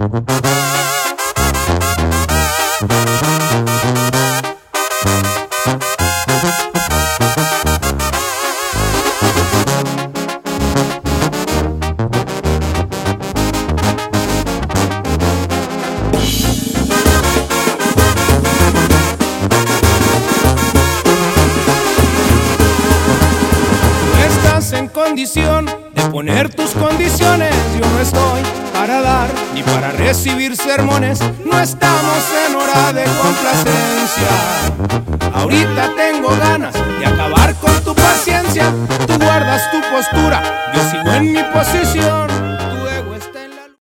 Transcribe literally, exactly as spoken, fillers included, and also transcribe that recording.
En condición de poner tus condiciones, yo no estoy para dar ni para recibir sermones. No estamos en hora de complacencia. Ahorita tengo ganas de acabar con tu paciencia. Tú guardas tu postura, yo sigo en mi posición.